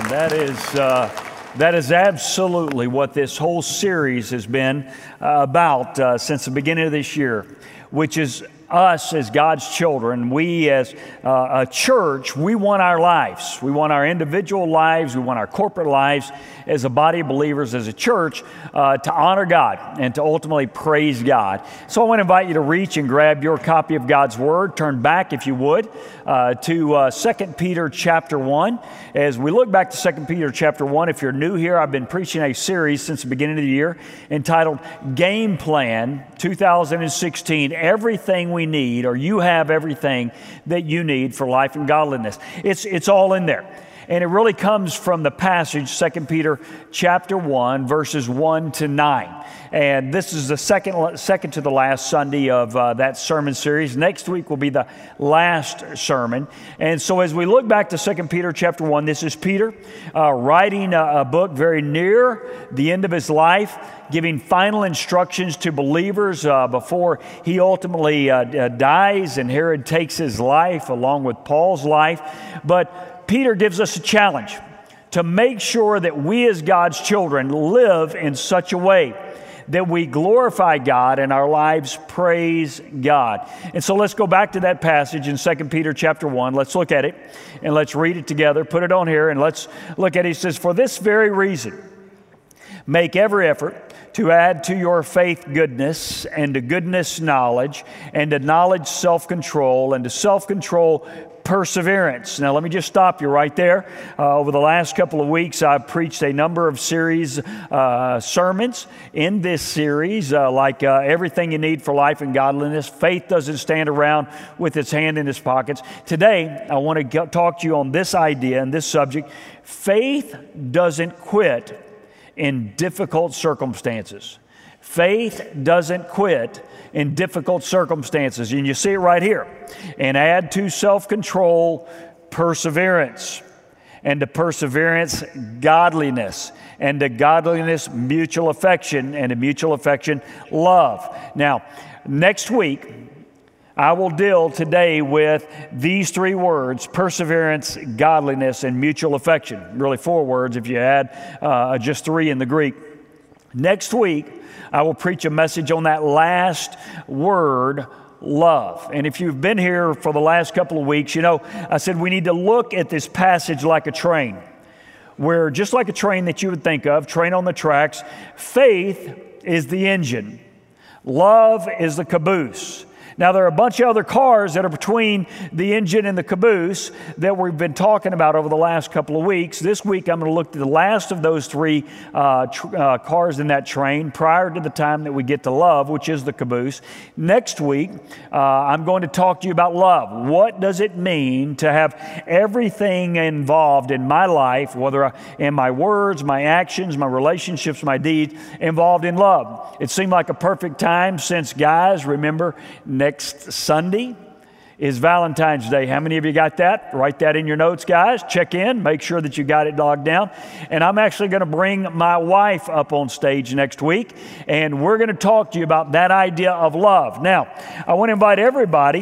That is absolutely what this whole series has been about since the beginning of this year, which is us as God's children. We as a church, we want our lives. We want our individual lives. We want our corporate lives as a body of believers, as a church, to honor God and to ultimately praise God. So I want to invite you to reach and grab your copy of God's Word. Turn back, if you would, to 2 Peter chapter 1. As we look back to 2 Peter chapter 1, if you're new here, I've been preaching a series since the beginning of the year entitled Game Plan 2016, Everything We Need, or You Have Everything That You Need for Life and Godliness. It's all in there. And it really comes from the passage, 2 Peter chapter 1, verses 1 to 9. And this is the second to the last Sunday of that sermon series. Next week will be the last sermon. And so as we look back to 2 Peter chapter 1, this is Peter writing a book very near the end of his life, giving final instructions to believers before he ultimately dies and Herod takes his life along with Paul's life. But Peter gives us a challenge to make sure that we as God's children live in such a way that we glorify God and our lives praise God. And so let's go back to that passage in 2 Peter chapter 1. Let's look at it and let's read it together. Put it on here and let's look at it. He says, "For this very reason, make every effort to add to your faith goodness, and to goodness knowledge, and to knowledge self-control, and to self-control perseverance." Now, let me just stop you right there. Over the last couple of weeks, I've preached a number of sermons in this series, like Everything You Need for Life and Godliness. Faith doesn't stand around with its hand in its pockets. Today, I want to talk to you on this idea and this subject. Faith doesn't quit in difficult circumstances. Faith doesn't quit in difficult circumstances. And you see it right here. And add to self-control perseverance, and to perseverance godliness, and to godliness mutual affection, and to mutual affection love. Now, next week, I will deal today with these three words: perseverance, godliness, and mutual affection. Really 4 words if you add just 3 in the Greek. Next week, I will preach a message on that last word, love. And if you've been here for the last couple of weeks, you know, I said we need to look at this passage like a train, where just like a train that you would think of, train on the tracks, faith is the engine, love is the caboose. Now, there are a bunch of other cars that are between the engine and the caboose that we've been talking about over the last couple of weeks. This week, I'm going to look at the last of those 3 cars in that train prior to the time that we get to love, which is the caboose. Next week, I'm going to talk to you about love. What does it mean to have everything involved in my life, whether in my words, my actions, my relationships, my deeds, involved in love? It seemed like a perfect time since, guys, remember, next Sunday is Valentine's Day. How many of you got that? Write that in your notes, guys. Check in. Make sure that you got it logged down. And I'm actually going to bring my wife up on stage next week, and we're going to talk to you about that idea of love. Now, I want to invite everybody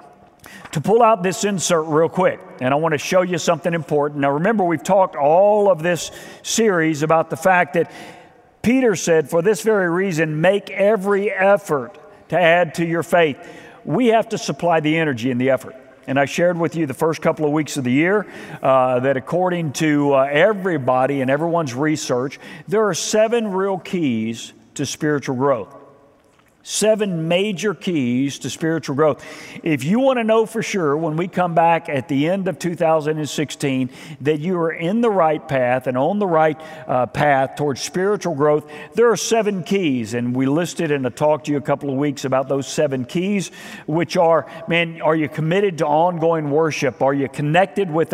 to pull out this insert real quick, and I want to show you something important. Now, remember, we've talked all of this series about the fact that Peter said, for this very reason, make every effort to add to your faith. We have to supply the energy and the effort. And I shared with you the first couple of weeks of the year that according to everybody and everyone's research, there are 7 real keys to spiritual growth. 7 major keys to spiritual growth. If you want to know for sure when we come back at the end of 2016 that you are in the right path and on the right path towards spiritual growth, there are 7 keys. And we listed and I talked to you a couple of weeks about those 7 keys, which are, man, are you committed to ongoing worship? Are you connected with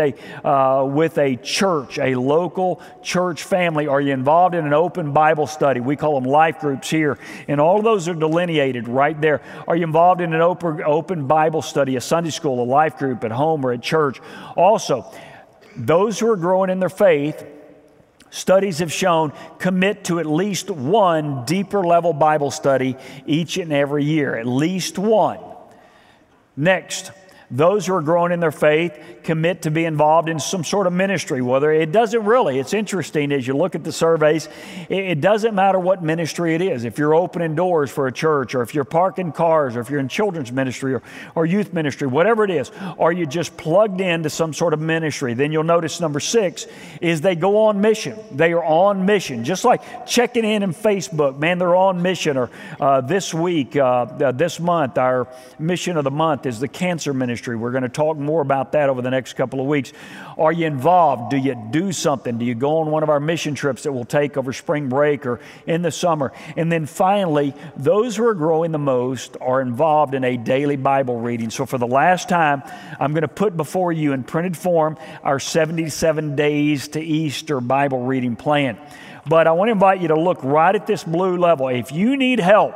a church, a local church family? Are you involved in an open Bible study? We call them life groups here. And all of those are delineated right there. Are you involved in an open Bible study, a Sunday school, a life group at home or at church? Also, those who are growing in their faith, studies have shown, commit to at least 1 deeper level Bible study each and every year, at least 1. Next, Those who are growing in their faith commit to be involved in some sort of ministry, whether it doesn't really. It's interesting as you look at the surveys, it doesn't matter what ministry it is. If you're opening doors for a church, or if you're parking cars, or if you're in children's ministry or youth ministry, whatever it is, or you just plugged into some sort of ministry, then you'll notice number 6 is they go on mission. They are on mission. Just like checking in Facebook, man, they're on mission. Or this week, this month, our mission of the month is the cancer ministry. We're going to talk more about that over the next couple of weeks. Are you involved? Do you do something? Do you go on one of our mission trips that we'll take over spring break or in the summer? And then finally, those who are growing the most are involved in a daily Bible reading. So for the last time, I'm going to put before you in printed form our 77 Days to Easter Bible reading plan. But I want to invite you to look right at this blue level. If you need help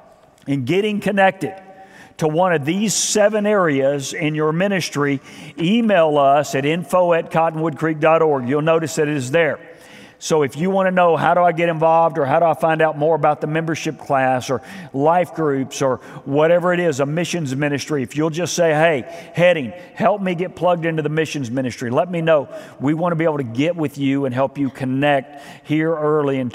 in getting connected to one of these 7 areas in your ministry, email us at info@cottonwoodcreek.org. You'll notice that it is there. So if you want to know, how do I get involved, or how do I find out more about the membership class or life groups or whatever it is, a missions ministry, if you'll just say, hey, heading, help me get plugged into the missions ministry, let me know. We want to be able to get with you and help you connect here early in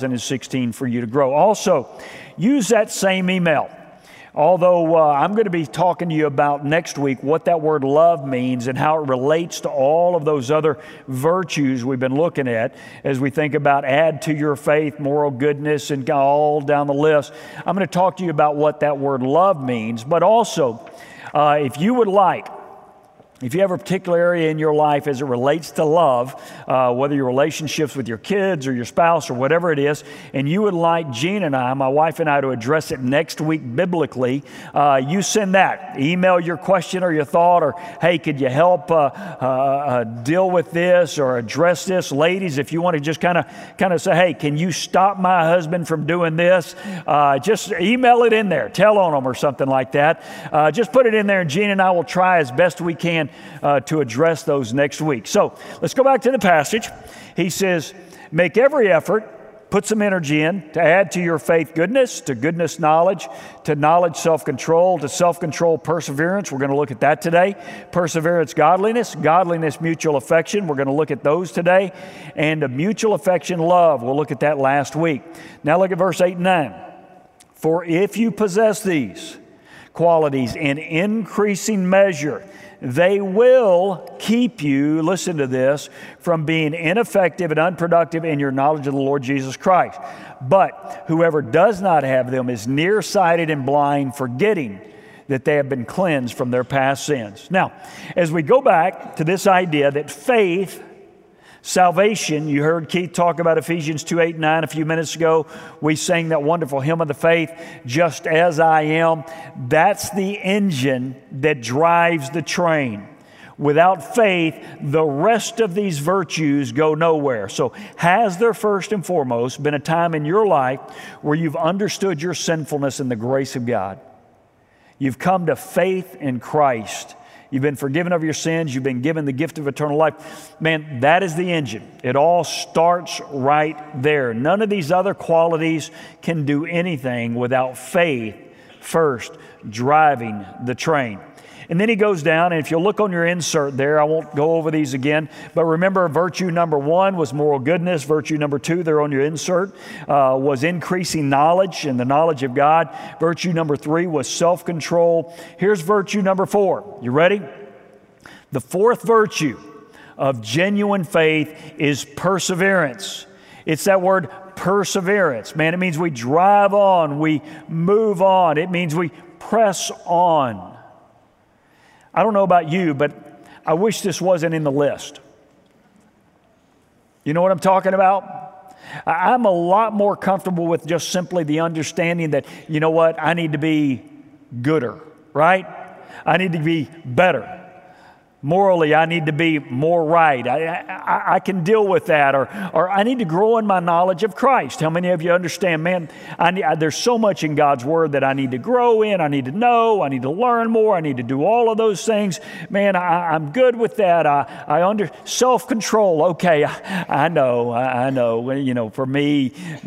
2016 for you to grow. Also, use that same email. Although I'm going to be talking to you about next week what that word love means and how it relates to all of those other virtues we've been looking at as we think about add to your faith, moral goodness, and all down the list. I'm going to talk to you about what that word love means. But also, if you would like, if you have a particular area in your life as it relates to love, whether your relationships with your kids or your spouse or whatever it is, and you would like Jean and I, my wife and I, to address it next week biblically, you send that. Email your question or your thought, or, hey, could you help deal with this or address this? Ladies, if you want to just kind of say, hey, can you stop my husband from doing this? Just email it in there. Tell on them or something like that. Just put it in there, and Jean and I will try as best we can to address those next week. So let's go back to the passage. He says, make every effort, put some energy in to add to your faith goodness, to goodness knowledge, to knowledge self-control, to self-control perseverance. We're going to look at that today. Perseverance godliness, godliness mutual affection. We're going to look at those today. And a mutual affection love. We'll look at that last week. Now look at verse 8 and 9. For if you possess these qualities in increasing measure, they will keep you, listen to this, from being ineffective and unproductive in your knowledge of the Lord Jesus Christ. But whoever does not have them is nearsighted and blind, forgetting that they have been cleansed from their past sins. Now, as we go back to this idea that faith, salvation, you heard Keith talk about Ephesians 2:8-9 a few minutes ago. We sang that wonderful hymn of the faith, Just As I Am. That's the engine that drives the train. Without faith, the rest of these virtues go nowhere. So has there first and foremost been a time in your life where you've understood your sinfulness and the grace of God? You've come to faith in Christ. You've been forgiven of your sins. You've been given the gift of eternal life. Man, that is the engine. It all starts right there. None of these other qualities can do anything without faith first driving the train. And then he goes down, and if you'll look on your insert there, I won't go over these again, but remember virtue number 1 was moral goodness. Virtue number 2 there on your insert was increasing knowledge and the knowledge of God. Virtue number 3 was self-control. Here's virtue number 4. You ready? The fourth virtue of genuine faith is perseverance. It's that word perseverance. Man, it means we drive on, we move on. It means we press on. I don't know about you, but I wish this wasn't in the list. You know what I'm talking about? I'm a lot more comfortable with just simply the understanding that, you know what, I need to be gooder, right? I need to be better. Morally, I need to be more right. I can deal with that. Or I need to grow in my knowledge of Christ. How many of you understand, man, there's so much in God's Word that I need to grow in. I need to know. I need to learn more. I need to do all of those things. Man, I'm good with that. Self-control. Okay, I know. You know, for me,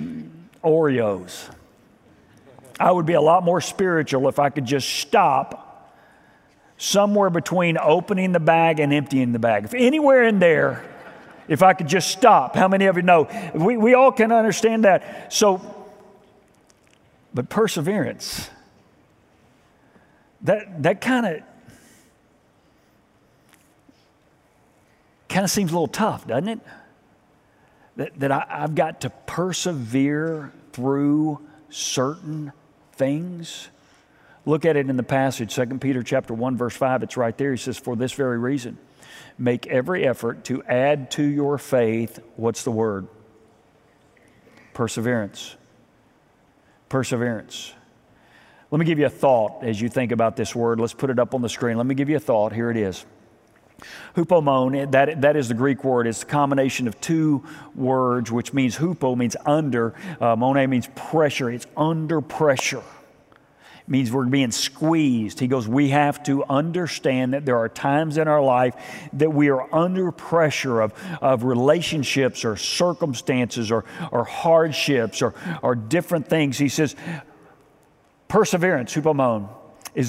Oreos. I would be a lot more spiritual if I could just stop somewhere between opening the bag and emptying the bag. If anywhere in there, if I could just stop, how many of you know? We all can understand that. So, but perseverance, that kind of seems a little tough, doesn't it? That I've got to persevere through certain things. Look at it in the passage, 2 Peter chapter 1, verse 5. It's right there. He says, for this very reason, make every effort to add to your faith, what's the word? Perseverance. Perseverance. Let me give you a thought as you think about this word. Let's put it up on the screen. Let me give you a thought. Here it is. Hupomone, that is the Greek word. It's a combination of two words, which means hupo means under. Mone means pressure. It's under pressure. It means we're being squeezed. He goes, we have to understand that there are times in our life that we are under pressure of relationships or circumstances or hardships or different things. He says, perseverance, hupomone, is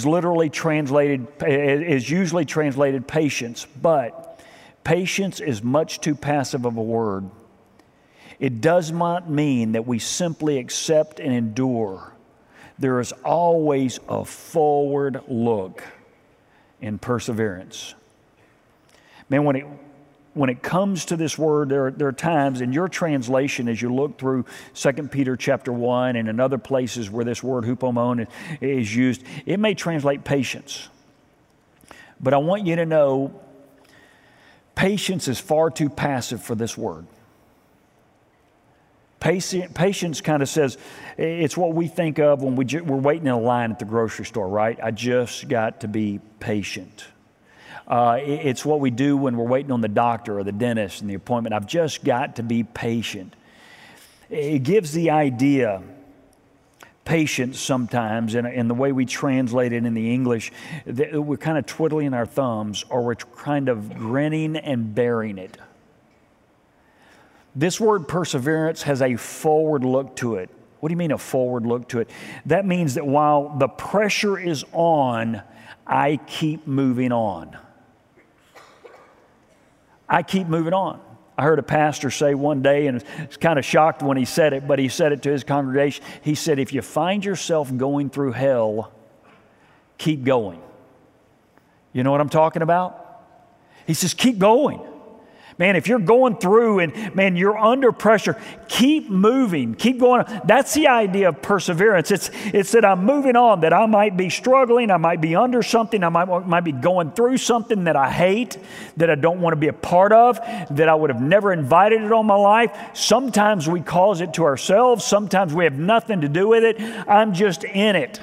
usually translated patience, but patience is much too passive of a word. It does not mean that we simply accept and endure. There is always a forward look in perseverance. Man, when it comes to this word, there are times in your translation as you look through 2 Peter chapter 1 and in other places where this word hupomone is used, it may translate patience. But I want you to know patience is far too passive for this word. Patience kind of says, it's what we think of when we're waiting in a line at the grocery store, right? I just got to be patient. It's what we do when we're waiting on the doctor or the dentist and the appointment. I've just got to be patient. It gives the idea, patience sometimes, in the way we translate it in the English, that we're kind of twiddling our thumbs or we're kind of grinning and bearing it. This word perseverance has a forward look to it. What do you mean a forward look to it? That means that while the pressure is on, I keep moving on. I keep moving on. I heard a pastor say one day, and I was kind of shocked when he said it, but he said it to his congregation. He said, if you find yourself going through hell, keep going. You know what I'm talking about? He says, keep going. Man, if you're going through and, man, you're under pressure, keep moving, keep going. That's the idea of perseverance. It's that I'm moving on, that I might be struggling, I might be under something, I might be going through something that I hate, that I don't want to be a part of, that I would have never invited it on my life. Sometimes we cause it to ourselves. Sometimes we have nothing to do with it. I'm just in it.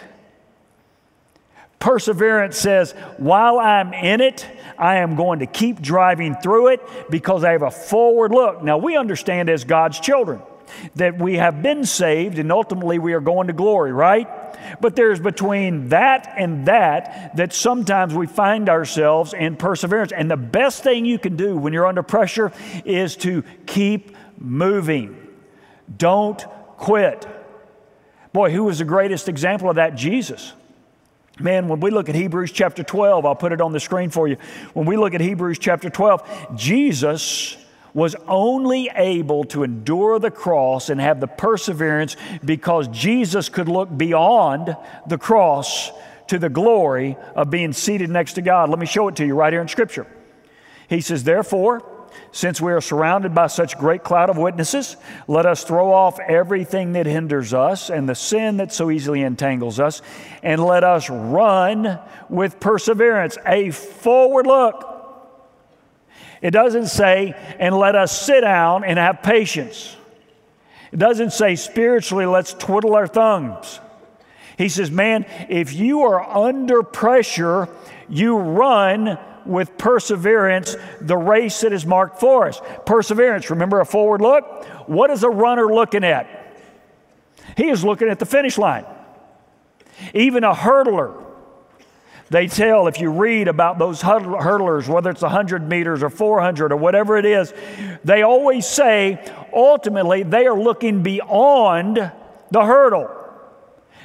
Perseverance says, while I'm in it, I am going to keep driving through it because I have a forward look. Now, we understand as God's children that we have been saved and ultimately we are going to glory, right? But there's between that and that sometimes we find ourselves in perseverance. And the best thing you can do when you're under pressure is to keep moving. Don't quit. Boy, who was the greatest example of that? Jesus. Man, when we look at Hebrews chapter 12, I'll put it on the screen for you. When we look at Hebrews chapter 12, Jesus was only able to endure the cross and have the perseverance because Jesus could look beyond the cross to the glory of being seated next to God. Let me show it to you right here in Scripture. He says, therefore, since we are surrounded by such a great cloud of witnesses, let us throw off everything that hinders us and the sin that so easily entangles us, and let us run with perseverance, a forward look. It doesn't say, and let us sit down and have patience. It doesn't say spiritually, let's twiddle our thumbs. He says, man, if you are under pressure, you run with perseverance the race that is marked for us. Perseverance, remember a forward look? What is a runner looking at? He is looking at the finish line. Even a hurdler, they tell, if you read about those hurdlers, whether it's 100 meters or 400 or whatever it is, they always say, ultimately, they are looking beyond the hurdle.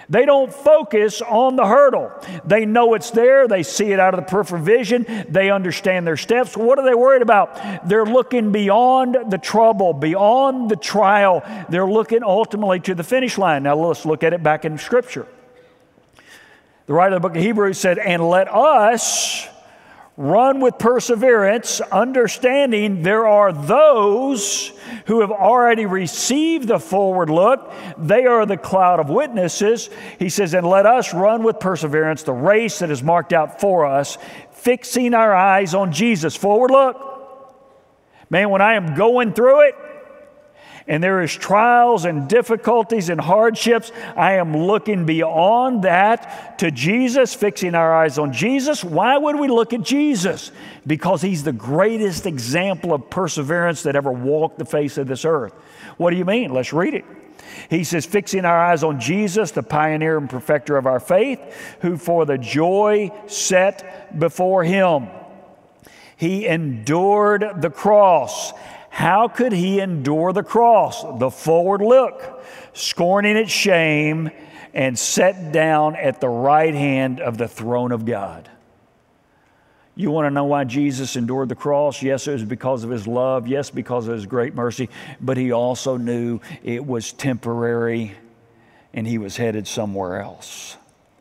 They don't focus on the hurdle. They know it's there. They see it out of the peripheral vision. They understand their steps. What are they worried about? They're looking beyond the trouble, beyond the trial. They're looking ultimately to the finish line. Now let's look at it back in Scripture. The writer of the book of Hebrews said, "And let us run with perseverance, understanding there are those who have already received the forward look. They are the cloud of witnesses." He says, "And let us run with perseverance the race that is marked out for us, fixing our eyes on Jesus." Forward look. Man, when I am going through it, and there is trials and difficulties and hardships, I am looking beyond that to Jesus, fixing our eyes on Jesus. Why would we look at Jesus? Because He's the greatest example of perseverance that ever walked the face of this earth. What do you mean? Let's read it. He says, "Fixing our eyes on Jesus, the pioneer and perfecter of our faith, who for the joy set before Him, He endured the cross." How could He endure the cross? The forward look, scorning its shame, and sat down at the right hand of the throne of God. You want to know why Jesus endured the cross? Yes, it was because of His love. Yes, because of His great mercy. But He also knew it was temporary and He was headed somewhere else.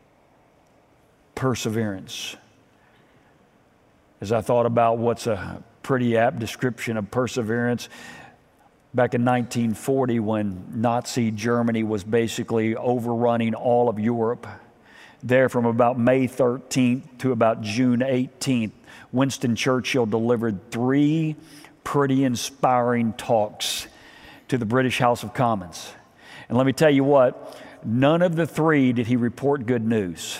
Perseverance. As I thought about what's a pretty apt description of perseverance, back in 1940, when Nazi Germany was basically overrunning all of Europe, there from about May 13th to about June 18th, Winston Churchill delivered 3 pretty inspiring talks to the British House of Commons. And let me tell you what, none of the 3 did he report good news.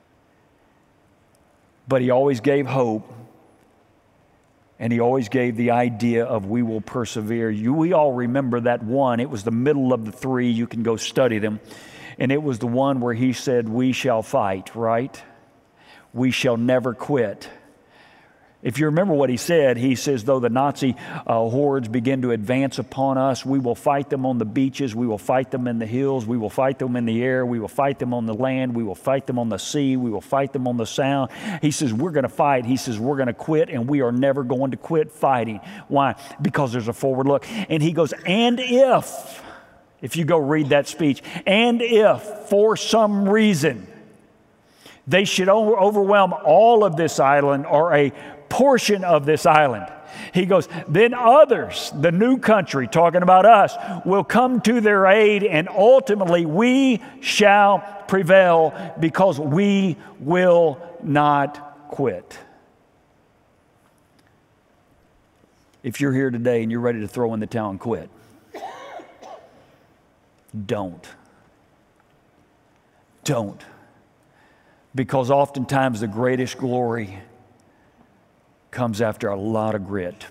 But he always gave hope. And he always gave the idea of we will persevere. We all remember that one. It was the middle of the 3. You can go study them. And it was the one where he said, "We shall fight," right? "We shall never quit." If you remember what he says, though the Nazi hordes begin to advance upon us, we will fight them on the beaches, we will fight them in the hills, we will fight them in the air, we will fight them on the land, we will fight them on the sea, we will fight them on the sound. He says, we're going to fight. He says, we're going to quit, and we are never going to quit fighting. Why? Because there's a forward look. And he goes, and if you go read that speech, and if for some reason they should overwhelm all of this island or a portion of this island, he goes, then others, the new country, talking about us, will come to their aid, and ultimately we shall prevail because we will not quit. If you're here today and you're ready to throw in the towel and quit, don't. Because oftentimes the greatest glory comes after a lot of grit,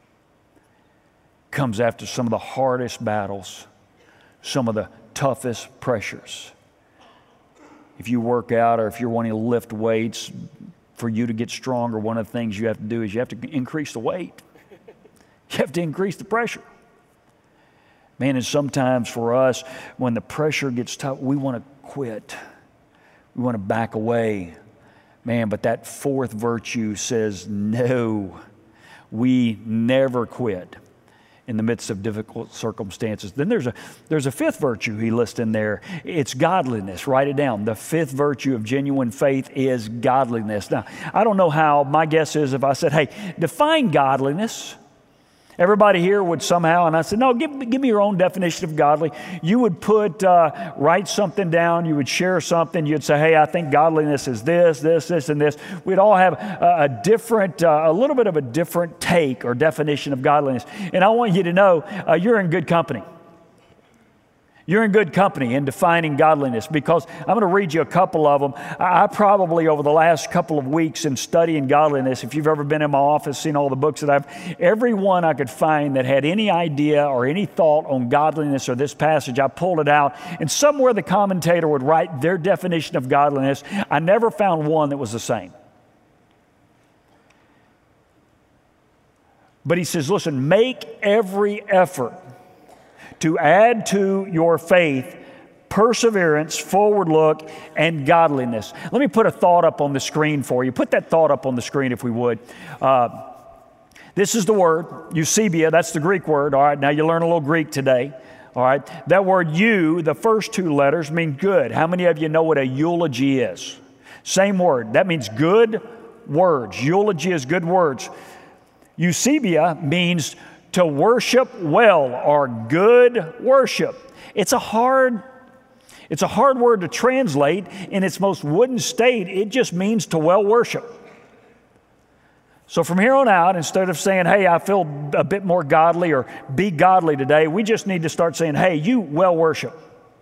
comes after some of the hardest battles, some of the toughest pressures. If you work out or if you're wanting to lift weights, for you to get stronger, one of the things you have to do is you have to increase the weight. You have to increase the pressure. Man, and sometimes for us, when the pressure gets tough, we want to quit. We want to back away. Man, but that 4th virtue says, no, we never quit in the midst of difficult circumstances. Then there's a 5th virtue he lists in there. It's godliness. Write it down. The 5th virtue of genuine faith is godliness. Now, I don't know how. My guess is if I said, hey, define godliness, everybody here would somehow, and I said, no, give me your own definition of godly. You would write something down. You would share something. You'd say, hey, I think godliness is this, and this. We'd all have a little bit of a different take or definition of godliness. And I want you to know you're in good company. You're in good company in defining godliness, because I'm going to read you a couple of them. I probably, over the last couple of weeks in studying godliness, if you've ever been in my office, seen all the books that every one I could find that had any idea or any thought on godliness or this passage, I pulled it out. And somewhere the commentator would write their definition of godliness. I never found one that was the same. But he says, listen, make every effort to add to your faith perseverance, forward look, and godliness. Let me put a thought up on the screen for you. Put that thought up on the screen if we would. This is the word, eusebia. That's the Greek word. All right, now you learn a little Greek today. All right, that word "eu," the first two letters mean good. How many of you know what a eulogy is? Same word. That means good words. Eulogy is good words. Eusebia means to worship well or good worship. It's a hard word to translate. In its most wooden state, it just means to well worship. So from here on out, instead of saying, hey, I feel a bit more godly or be godly today, we just need to start saying, hey, you well worship.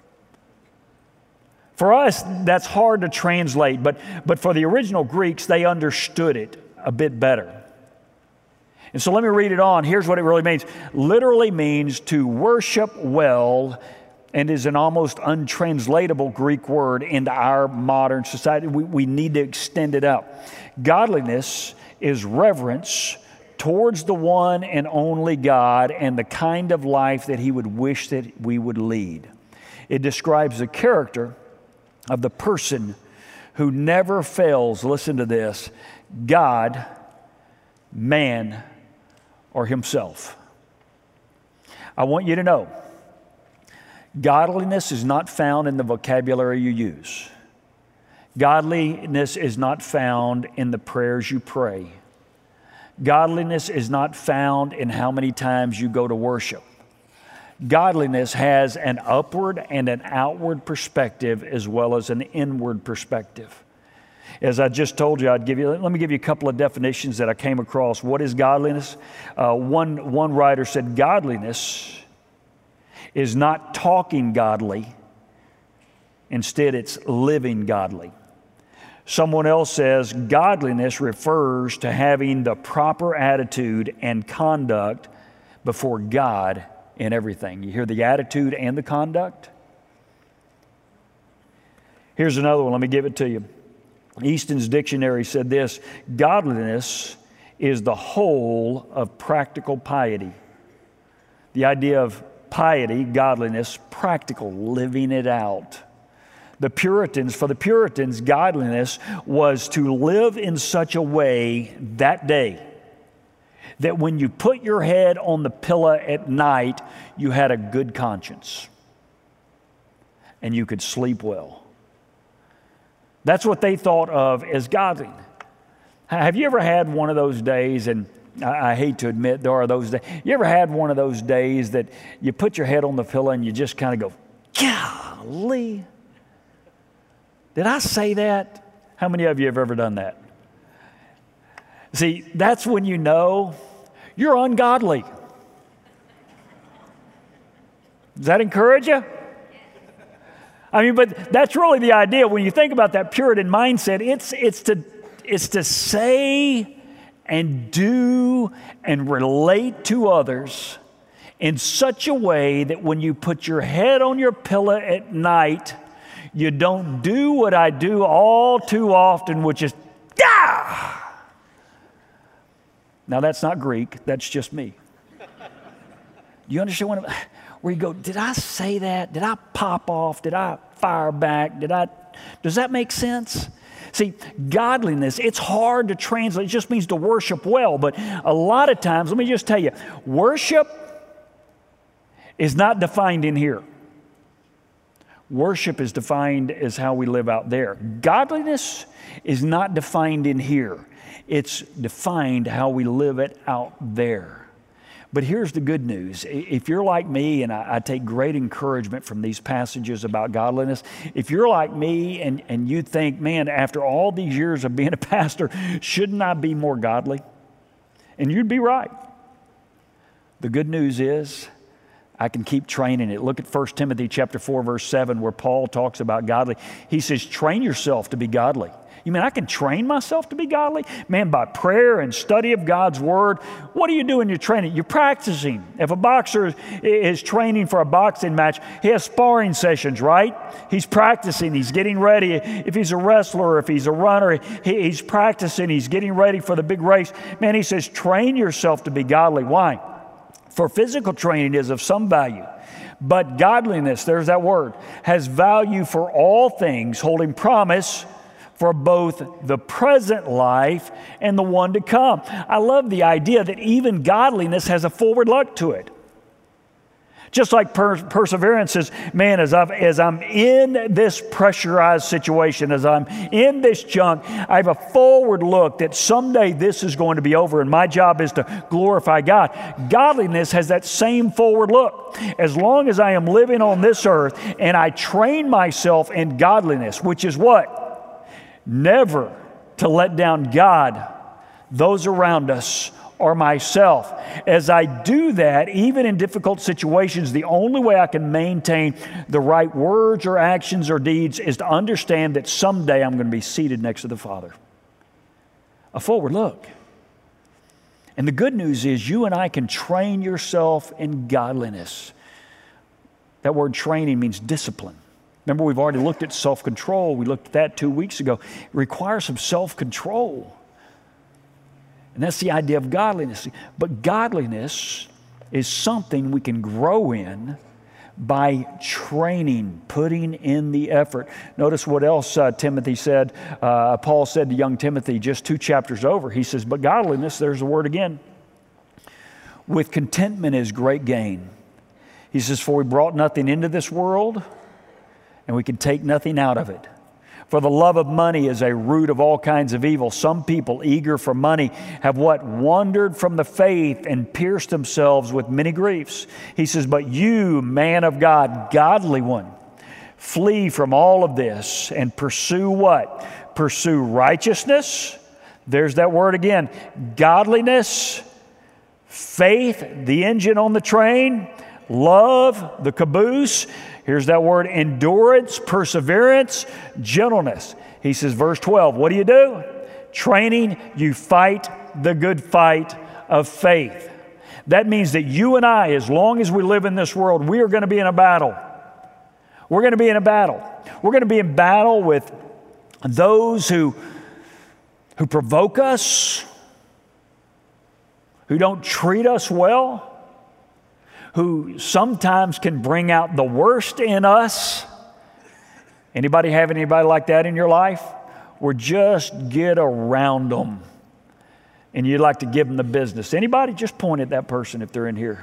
For us, that's hard to translate, but for the original Greeks, they understood it a bit better. And so let me read it on. Here's what it really means. Literally means to worship well, and is an almost untranslatable Greek word into our modern society. We need to extend it out. Godliness is reverence towards the one and only God and the kind of life that He would wish that we would lead. It describes the character of the person who never fails, listen to this, God, man, or himself. I want you to know, godliness is not found in the vocabulary you use. Godliness is not found in the prayers you pray. Godliness is not found in how many times you go to worship. Godliness has an upward and an outward perspective as well as an inward perspective. As I just told you, let me give you a couple of definitions that I came across. What is godliness? One writer said, godliness is not talking godly. Instead, it's living godly. Someone else says, godliness refers to having the proper attitude and conduct before God in everything. You hear the attitude and the conduct? Here's another one. Let me give it to you. Easton's Dictionary said this, godliness is the whole of practical piety. The idea of piety, godliness, practical, living it out. For the Puritans, godliness was to live in such a way that day that when you put your head on the pillow at night, you had a good conscience and you could sleep well. That's what they thought of as godly. Have you ever had one of those days, and I hate to admit there are those days, you ever had one of those days that you put your head on the pillow and you just kind of go, golly, did I say that? How many of you have ever done that? See, that's when you know you're ungodly. Does that encourage you? I mean, but that's really the idea. When you think about that Puritan mindset, it's to say and do and relate to others in such a way that when you put your head on your pillow at night, you don't do what I do all too often, which is, ah! Now, that's not Greek. That's just me. You understand where you go, did I say that? Did I pop off? Did I fire back? Does that make sense? See, godliness, it's hard to translate. It just means to worship well. But a lot of times, let me just tell you, worship is not defined in here. Worship is defined as how we live out there. Godliness is not defined in here. It's defined how we live it out there. But here's the good news. If you're like me, and I take great encouragement from these passages about godliness, if you're like me and you think, man, after all these years of being a pastor, shouldn't I be more godly? And you'd be right. The good news is I can keep training it. Look at 1 Timothy chapter 4, verse 7, where Paul talks about godly. He says, train yourself to be godly. You mean I can train myself to be godly? Man, by prayer and study of God's Word. What do you do in your training? You're practicing. If a boxer is training for a boxing match, he has sparring sessions, right? He's practicing. He's getting ready. If he's a wrestler, if he's a runner, he's practicing. He's getting ready for the big race. Man, he says, train yourself to be godly. Why? For physical training is of some value, but godliness, there's that word, has value for all things, holding promise for both the present life and the one to come. I love the idea that even godliness has a forward look to it. Just like perseverance is, man, as I'm in this pressurized situation, as I'm in this junk, I have a forward look that someday this is going to be over and my job is to glorify God. Godliness has that same forward look. As long as I am living on this earth and I train myself in godliness, which is what? Never to let down God, those around us, or myself. As I do that, even in difficult situations, the only way I can maintain the right words or actions or deeds is to understand that someday I'm going to be seated next to the Father. A forward look. And the good news is you and I can train yourself in godliness. That word training means discipline. Remember, we've already looked at self-control. We looked at that 2 weeks ago. It requires some self-control. And that's the idea of godliness. But godliness is something we can grow in by training, putting in the effort. Notice what else Timothy said. Paul said to young Timothy just 2 chapters over. He says, but godliness, there's the word again, with contentment is great gain. He says, for we brought nothing into this world, and we can take nothing out of it. For the love of money is a root of all kinds of evil. Some people, eager for money, have what? Wandered from the faith and pierced themselves with many griefs. He says, but you, man of God, godly one, flee from all of this and pursue what? Pursue righteousness. There's that word again. Godliness, faith, the engine on the train, love, the caboose. Here's that word, endurance, perseverance, gentleness. He says, verse 12, what do? Training, you fight the good fight of faith. That means that you and I, as long as we live in this world, we are going to be in a battle. We're going to be in a battle. We're going to be in battle with those who provoke us, who don't treat us well, who sometimes can bring out the worst in us. Anybody have anybody like that in your life? Or just get around them and you'd like to give them the business. Anybody? Just point at that person if they're in here.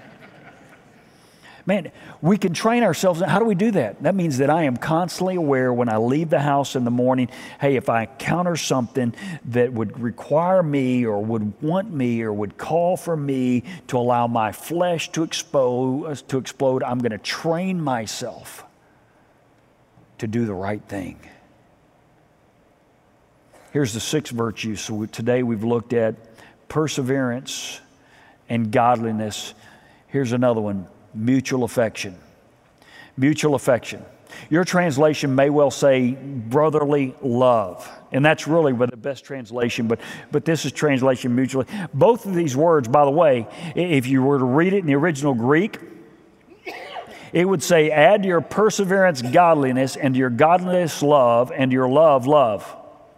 Man, we can train ourselves. How do we do that? That means that I am constantly aware when I leave the house in the morning, hey, if I encounter something that would require me or would want me or would call for me to allow my flesh to explode, I'm going to train myself to do the right thing. Here's the 6th virtue. So today we've looked at perseverance and godliness. Here's another one. Mutual affection. Mutual affection. Your translation may well say brotherly love. And that's really the best translation, but this is translation mutually. Both of these words, by the way, if you were to read it in the original Greek, it would say, add your perseverance godliness, and your godliness love, and your love love.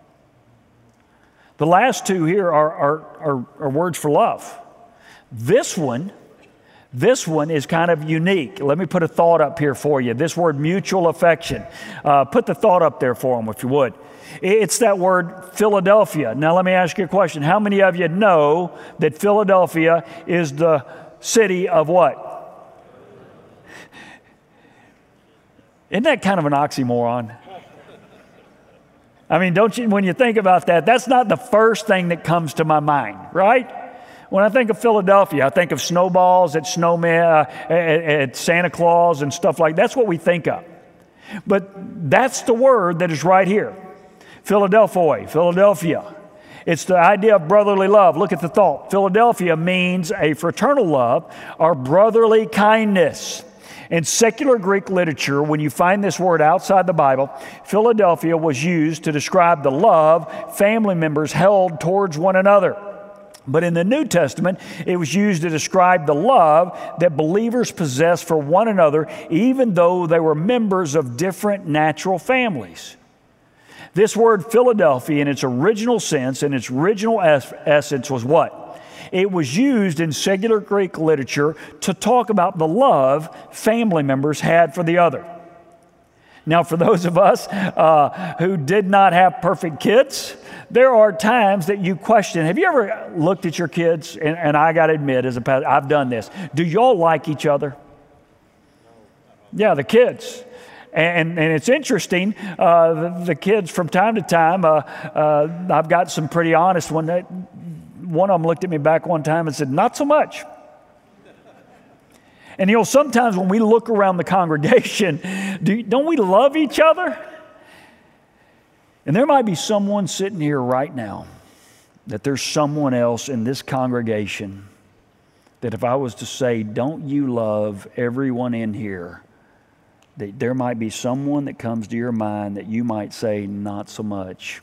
The last two here are words for love. This one is kind of unique. Let me put a thought up here for you. This word mutual affection. Put the thought up there for them if you would. It's that word Philadelphia. Now let me ask you a question. How many of you know that Philadelphia is the city of what? Isn't that kind of an oxymoron? I mean, don't you, when you think about that, that's not the first thing that comes to my mind, right? When I think of Philadelphia, I think of snowballs at snowmen, at Santa Claus and stuff like that. That's what we think of. But that's the word that is right here. Philadelphia. It's the idea of brotherly love. Look at the thought. Philadelphia means a fraternal love or brotherly kindness. In secular Greek literature, when you find this word outside the Bible, Philadelphia was used to describe the love family members held towards one another. But in the New Testament, it was used to describe the love that believers possess for one another, even though they were members of different natural families. This word Philadelphia, in its original sense, in its original essence, was what? It was used in secular Greek literature to talk about the love family members had for the other. Now, for those of us who did not have perfect kids, there are times that you question, have you ever looked at your kids? And I got to admit, as a pastor, I've done this. Do y'all like each other? Yeah, the kids. And it's interesting, the kids from time to time, I've got some pretty honest one. One of them looked at me back one time and said, not so much. And you know, sometimes when we look around the congregation, don't we love each other? And there might be someone sitting here right now, that there's someone else in this congregation that if I was to say, don't you love everyone in here, that there might be someone that comes to your mind that you might say, not so much.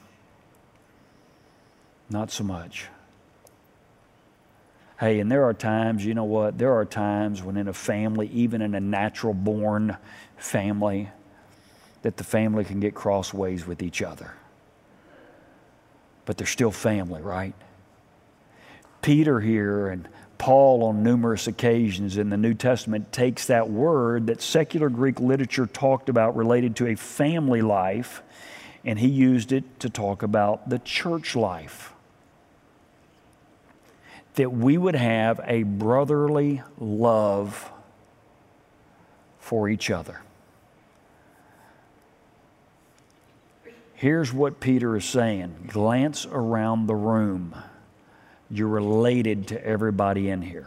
Not so much. Hey, and there are times, you know what? There are times when in a family, even in a natural born family, that the family can get crossways with each other. But they're still family, right? Peter here and Paul on numerous occasions in the New Testament takes that word that secular Greek literature talked about related to a family life, and he used it to talk about the church life. That we would have a brotherly love for each other. Here's what Peter is saying. Glance around the room. You're related to everybody in here.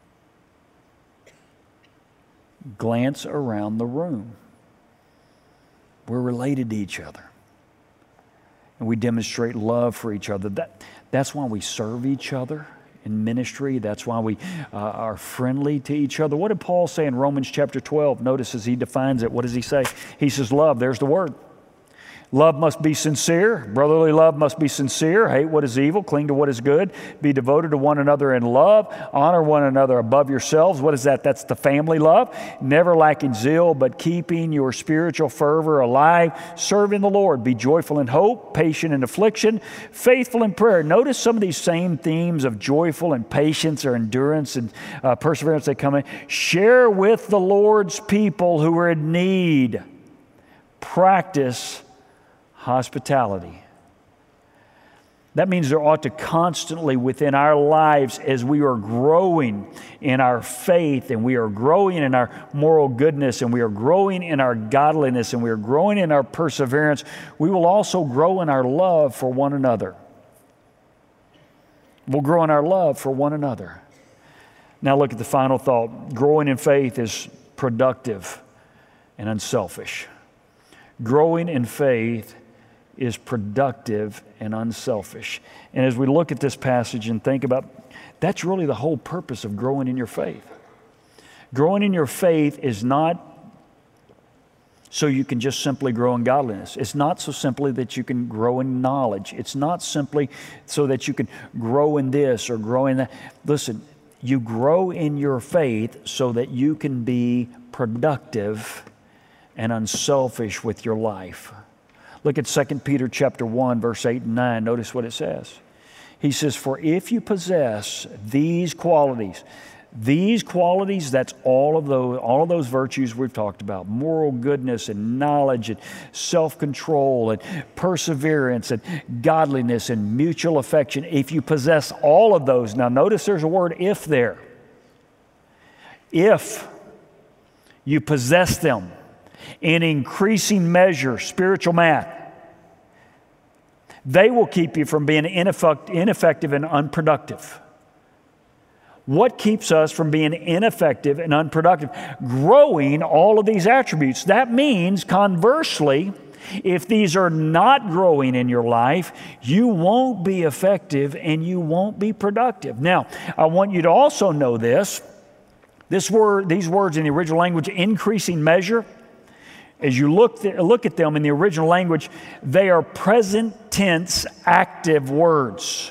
Glance around the room. We're related to each other. And we demonstrate love for each other. That's why we serve each other in ministry. That's why we are friendly to each other. What did Paul say in Romans chapter 12? Notice as he defines it, what does he say? He says, love, there's the word. Love must be sincere. Brotherly love must be sincere. Hate what is evil. Cling to what is good. Be devoted to one another in love. Honor one another above yourselves. What is that? That's the family love. Never lacking zeal, but keeping your spiritual fervor alive. Serving the Lord. Be joyful in hope, patient in affliction, faithful in prayer. Notice some of these same themes of joyful and patience or endurance and perseverance that come in. Share with the Lord's people who are in need. Practice hospitality. That means there ought to constantly within our lives, as we are growing in our faith and we are growing in our moral goodness and we are growing in our godliness and we are growing in our perseverance, we will also grow in our love for one another. We'll grow in our love for one another. Now look at the final thought. Growing in faith is productive and unselfish. Growing in faith is productive and unselfish. And as we look at this passage and think about, that's really the whole purpose of growing in your faith. Growing in your faith is not so you can just simply grow in godliness. It's not so simply that you can grow in knowledge. It's not simply so that you can grow in this or grow in that. Listen, you grow in your faith so that you can be productive and unselfish with your life. Look at 2 Peter chapter 1, verse 8 and 9. Notice what it says. He says, for if you possess these qualities, that's all of those virtues we've talked about, moral goodness and knowledge and self-control and perseverance and godliness and mutual affection. If you possess all of those, now notice there's a word if there. If you possess them, in increasing measure, spiritual math, they will keep you from being ineffective and unproductive. What keeps us from being ineffective and unproductive? Growing all of these attributes. That means, conversely, if these are not growing in your life, you won't be effective and you won't be productive. Now, I want you to also know this. These words in the original language, increasing measure, as you look at them in the original language, they are present tense active words.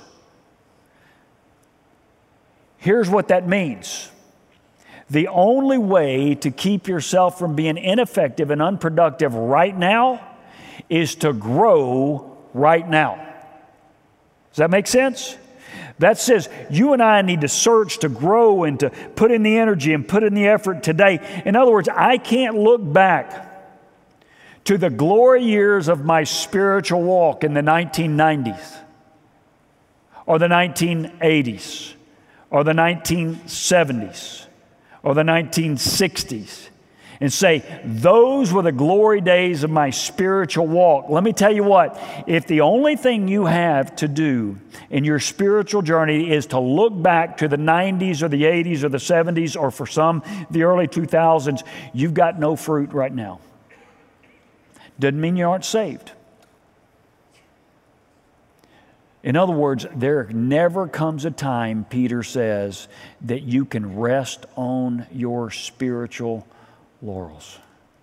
Here's what that means. The only way to keep yourself from being ineffective and unproductive right now is to grow right now. Does that make sense? That says you and I need to search to grow and to put in the energy and put in the effort today. In other words, I can't look back to the glory years of my spiritual walk in the 1990s or the 1980s or the 1970s or the 1960s and say, those were the glory days of my spiritual walk. Let me tell you what, if the only thing you have to do in your spiritual journey is to look back to the 90s or the 80s or the 70s or for some, the early 2000s, you've got no fruit right now. Doesn't mean you aren't saved. In other words, there never comes a time, Peter says, that you can rest on your spiritual laurels.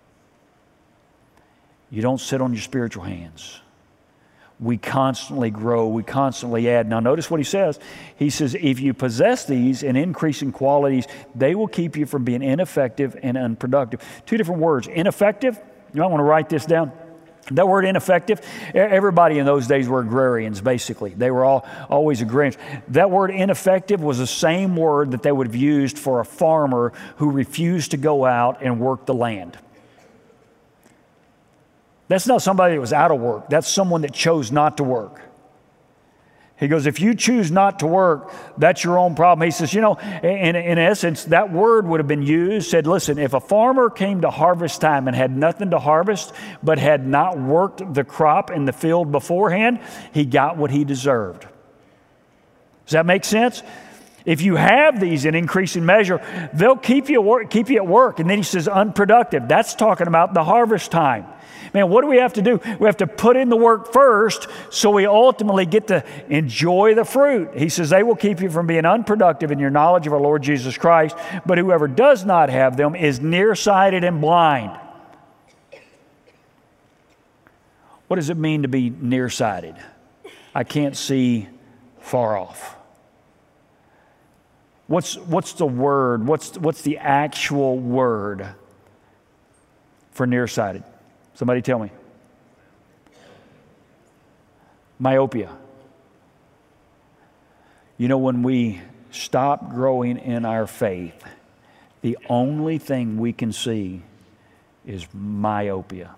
You don't sit on your spiritual hands. We constantly grow. We constantly add. Now notice what he says. He says, if you possess these in increasing qualities, they will keep you from being ineffective and unproductive. Two different words. Ineffective. You might want to write this down. That word ineffective, everybody in those days were agrarians, basically. They were always agrarians. That word ineffective was the same word that they would have used for a farmer who refused to go out and work the land. That's not somebody that was out of work. That's someone that chose not to work. He goes, if you choose not to work, that's your own problem. He says, in essence, that word would have been used, said, listen, if a farmer came to harvest time and had nothing to harvest, but had not worked the crop in the field beforehand, he got what he deserved. Does that make sense? If you have these in increasing measure, they'll keep you at work. And then he says unproductive. That's talking about the harvest time. Man, what do we have to do? We have to put in the work first so we ultimately get to enjoy the fruit. He says they will keep you from being unproductive in your knowledge of our Lord Jesus Christ, but whoever does not have them is nearsighted and blind. What does it mean to be nearsighted? I can't see far off. What's the word? What's the actual word for nearsighted? Somebody tell me. Myopia. When we stop growing in our faith, the only thing we can see is myopia.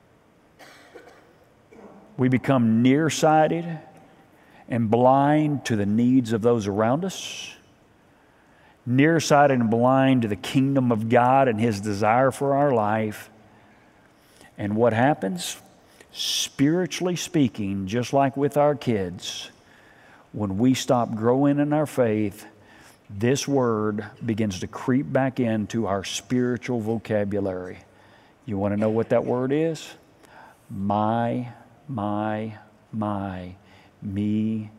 We become nearsighted and blind to the needs of those around us, nearsighted and blind to the kingdom of God and His desire for our life. And what happens? Spiritually speaking, just like with our kids, when we stop growing in our faith, this word begins to creep back into our spiritual vocabulary. You want to know what that word is? My, me.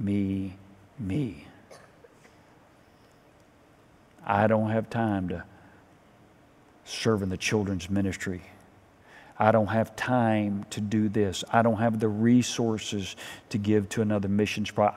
I don't have time to serve in the children's ministry. I don't have time to do this. I don't have the resources to give to another missions project.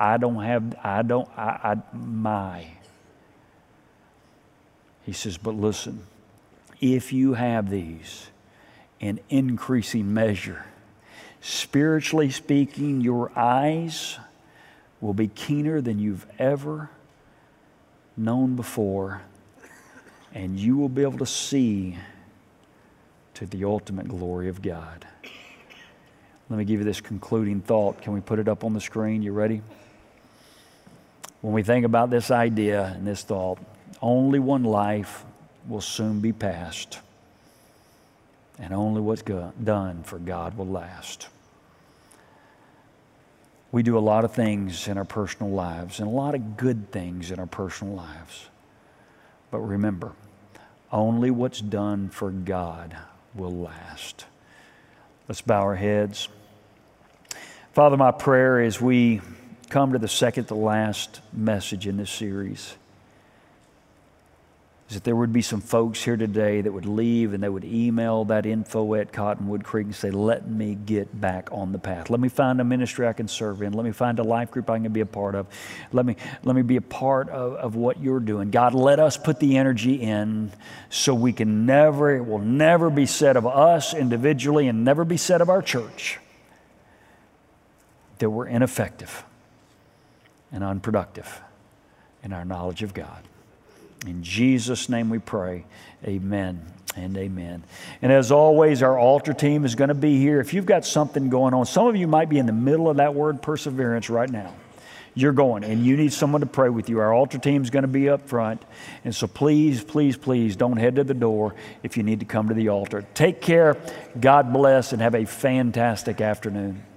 He says, but listen, if you have these in increasing measure, spiritually speaking, your eyes will be keener than you've ever known before, and you will be able to see to the ultimate glory of God. Let me give you this concluding thought. Can we put it up on the screen? You ready? When we think about this idea and this thought, only one life will soon be passed, and only what's done for God will last. We do a lot of things in our personal lives and a lot of good things in our personal lives. But remember, only what's done for God will last. Let's bow our heads. Father, my prayer as we come to the second to last message in this series is that there would be some folks here today that would leave and they would email that info at Cottonwood Creek and say, let me get back on the path. Let me find a ministry I can serve in. Let me find a life group I can be a part of. Let me be a part of what you're doing. God, let us put the energy in so it will never be said of us individually and never be said of our church that we're ineffective. and unproductive in our knowledge of God. In Jesus' name we pray, amen and amen. And as always, our altar team is going to be here. If you've got something going on, some of you might be in the middle of that word perseverance right now. You're going and you need someone to pray with you. Our altar team is going to be up front. And so please, please, please don't head to the door if you need to come to the altar. Take care, God bless, and have a fantastic afternoon.